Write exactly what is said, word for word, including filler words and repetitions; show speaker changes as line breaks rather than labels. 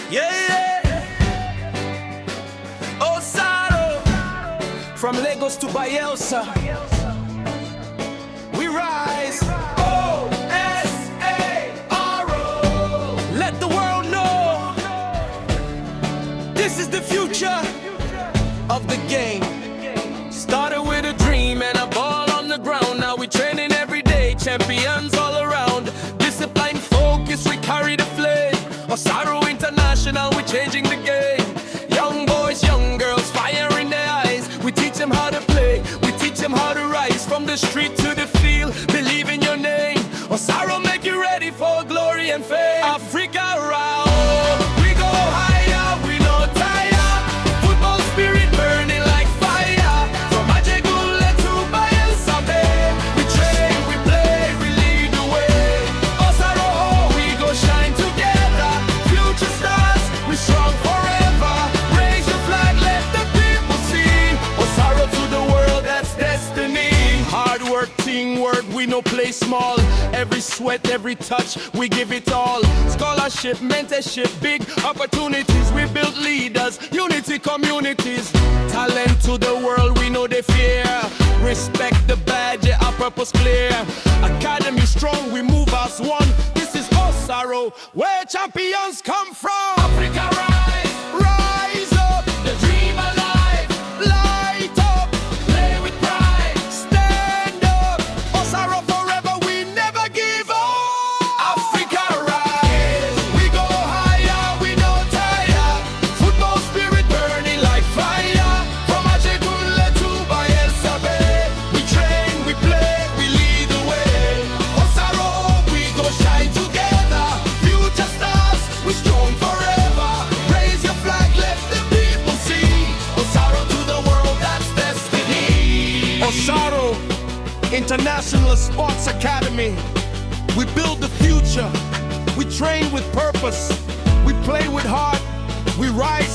Yeah, yeah. Osaro. From Lagos to Bielsa. We rise. O S A R O. Let the world know this is the future of the game. Started with a dream and a ball on the ground. Now we training every day, champions all around. Discipline, focus, we carry the flame. Osaro International, we changing the game. Young boys, young girls, fire in their eyes. We teach them how to play, we teach them how to rise. From the street to the field, believe in your name. Osaro make you ready for glory and fame. Africa round, we go higher, we no tire. Football spirit burning like fire. From Ajegunle to Bayelsa Bay, we train, we play, we lead the way. Osaro, we go shine together. Future stars, we strong forever. Raise your flag, let the people see. Osaro to the world, that's destiny. Hard work, teamwork, we no play small. Every sweat, every touch, we give it all. Scholarship, mentorship, big opportunities. We build leaders, unity communities. Talent to the world, we know they fear. Respect the badge, yeah, our purpose clear. Academy strong, we move as one. This is Osaro, where champions come from. Africa rise, rise up, the dream alive. Light up, play with pride. Stand up, Osaro forever, we never give up. Africa rise, we go higher, we don't tire. Football spirit burning like fire. From Ajegunle to Bayelsa Bay, we train, we play, we lead the way. Osaro, we go shine together. Future stars, we strong forever. Raise your flag, let the people see. Osaro to the world, that's destiny. Osaro International Sports Academy. We build the future. We train with purpose. We play with heart. We rise